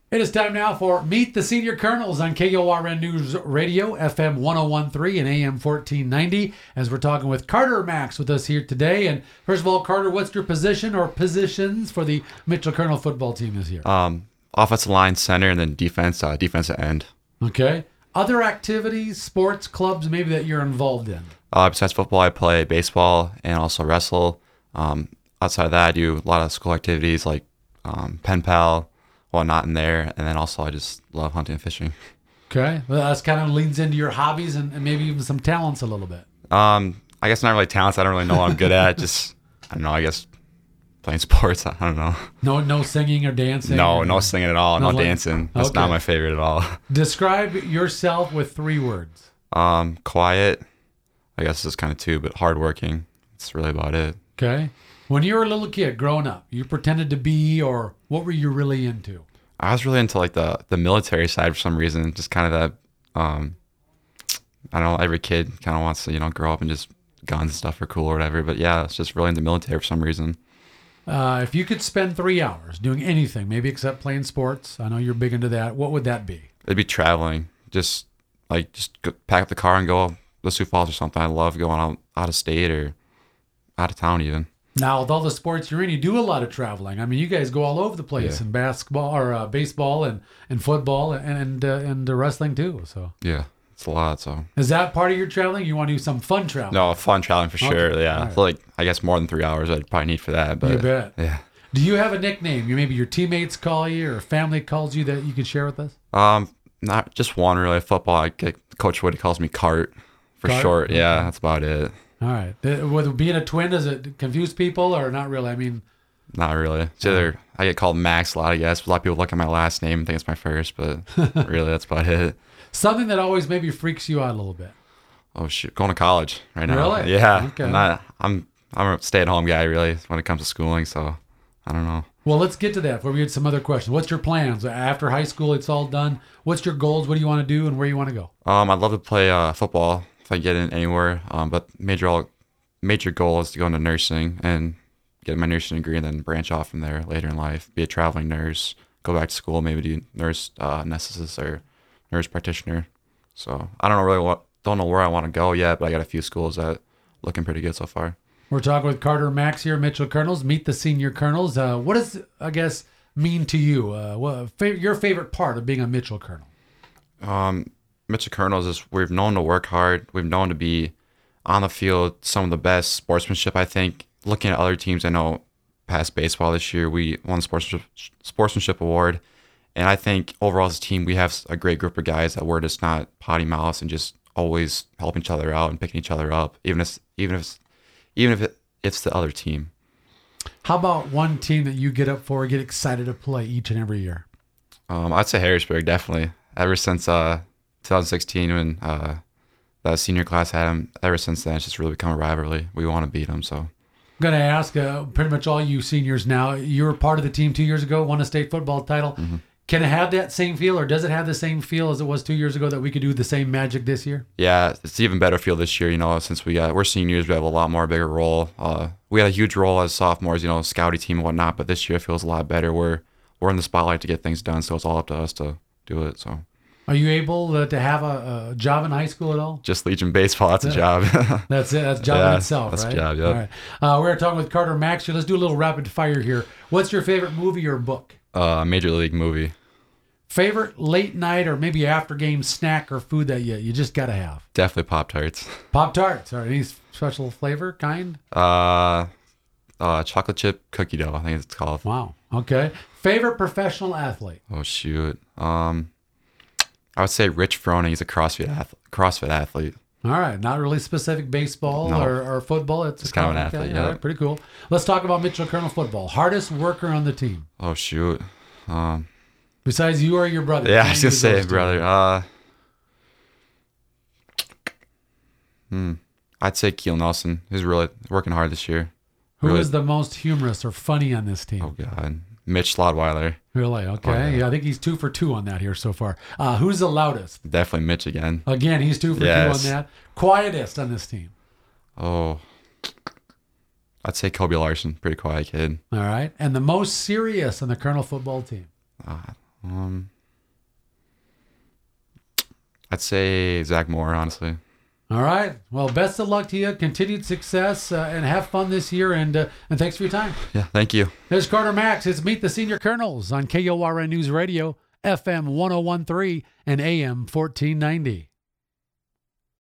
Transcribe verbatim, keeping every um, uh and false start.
It is time now for Meet the Senior Colonels on K O R N News Radio, F M one oh one point three and A M fourteen ninety, as we're talking with Carter Max with us here today. And first of all, Carter, what's your position or positions for the Mitchell Colonel football team this year? Um, offensive line, center, and then defense, uh, defensive end. Okay. Other activities, sports, clubs, maybe that you're involved in? Uh, besides football, I play baseball and also wrestle. Um, outside of that, I do a lot of school activities like um, pen pal, whatnot in there, and then also I just love hunting and fishing. Okay, well, that's kind of leads into your hobbies and, and maybe even some talents a little bit. Um, I guess not really talents. I don't really know what I'm good at. Just I don't know. I guess playing sports. I don't know. No, no singing or dancing. No, or no singing at all. No like- dancing. That's Okay. not my favorite at all. Describe yourself with three words. Um, quiet. I guess it's kind of two, but hardworking. That's really about it. Okay. When you were a little kid growing up, you pretended to be, or what were you really into? I was really into like the the military side for some reason. Just kind of that. Um, I don't know. Every kid kind of wants to you know grow up and just guns and stuff are cool or whatever. But yeah, it's just really into military for some reason. Uh, if you could spend three hours doing anything, maybe except playing sports, I know you're big into that. What would that be? It'd be traveling. Just like just go, pack up the car and go to Sioux Falls or something. I love going out out of state or out of town even. Now, with all the sports you're in, you do a lot of traveling. I mean, you guys go all over the place Yeah. in basketball or uh, baseball and, and football and and, uh, and uh, wrestling too. So, Yeah, it's a lot. So is that part of your traveling? You want to do some fun traveling? no, fun traveling for sure. Okay. Yeah, All right. like I guess more than three hours I'd probably need for that. But You bet. yeah. Do you have a nickname? You maybe your teammates call you or family calls you that you could share with us? Um, not just one really. Football, I get Coach Woody calls me Cart for Cart? short. Yeah, Okay. that's about it. All right. Uh, With being a twin, does it confuse people or not really? I mean, Not really. It's either I get called Max a lot, I guess. A lot of people look at my last name and think it's my first, but really that's about it. something that always maybe freaks you out a little bit. Oh shoot, going to college right now. Really? Yeah. Okay. I'm not. I'm I'm a stay-at-home guy really when it comes to schooling. So I don't know. Well, let's get to that before we get some other questions. What's your plans after high school? It's all done. What's your goals? What do you want to do and where you want to go? Um, I'd love to play uh, football if I get in anywhere. Um, but major major goal is to go into nursing and get my nursing degree and then branch off from there later in life. Be a traveling nurse. Go back to school. Maybe do nurse uh, anesthetist or nurse practitioner. So I don't know really what don't know where I want to go yet, but I got a few schools that looking pretty good so far. We're talking with Carter Max here, Mitchell Colonels. Meet the Senior Colonels. Uh, what does, I guess, mean to you? Uh, what, fa- your favorite part of being a Mitchell Colonel? Um, Mitchell Colonels is we've known to work hard. We've known to be on the field some of the best sportsmanship. I think looking at other teams, I know past baseball this year we won the sportsmanship sportsmanship award, and I think overall as a team we have a great group of guys that we're just not potty mouths and just always helping each other out and picking each other up, even if even if it's, even if it, it's the other team. How about one team that you get up for, get excited to play each and every year? Um, I'd say Harrisburg definitely. Ever since uh, twenty sixteen when uh, that senior class had him, ever since then it's just really become a rivalry. We want to beat them. So I'm going to ask uh, pretty much all you seniors now. You were part of the team two years ago, won a state football title. Mm-hmm. Can it have that same feel, or does it have the same feel as it was two years ago that we could do the same magic this year? yeah, it's even better feel this year. You know, since we got we're seniors, we have a lot more bigger role. Uh, we had a huge role as sophomores, you know, scouting team and whatnot. But this year it feels a lot better. We're we're in the spotlight to get things done, so it's all up to us to do it. So Are you able uh, to have a, a job in high school at all? just Legion baseball, that's a job. That's it. That's a job Yeah, in itself, that's a right? job, yep. All right. Uh, we're talking with Carter Max here. Let's do a little rapid fire here. What's your favorite movie or book? uh, major league movie. Favorite late night or maybe after game snack or food that you, you just got to have? Definitely Pop Tarts. Pop Tarts. All right. Any special flavor kind? Uh, uh, chocolate chip cookie dough. I think it's called. Wow. Okay. Favorite professional athlete? Oh shoot. Um, I would say Rich Froning. He's a CrossFit ath- CrossFit athlete. All right. Not really specific baseball No. or, or football. It's Just kind of an okay, athlete, all yeah. right, pretty cool. Let's talk about Mitchell Colonel football. Hardest worker on the team. Oh shoot. Um, Besides you or your brother? yeah, I was gonna say, Those two. brother. Uh, hmm. I'd say Keel Nelson. He's really working hard this year. Who really- is the most humorous or funny on this team? Oh god, Mitch Slodweiler. Really? Okay. Oh, yeah. yeah, I think he's two for two on that here so far. Uh, who's the loudest? Definitely Mitch again. Again, he's two for Yes. two on that. Quietest on this team. Oh, I'd say Kobe Larson. Pretty quiet kid. All right. And the most serious on the Colonel football team. Uh, Um, I'd say Zach Moore, honestly. All right. Well, best of luck to you. Continued success uh, and have fun this year. And uh, and thanks for your time. Yeah, thank you. There's Carter Max. It's Meet the Senior Colonels on K O R N News Radio, F M one oh one point three and A M fourteen ninety.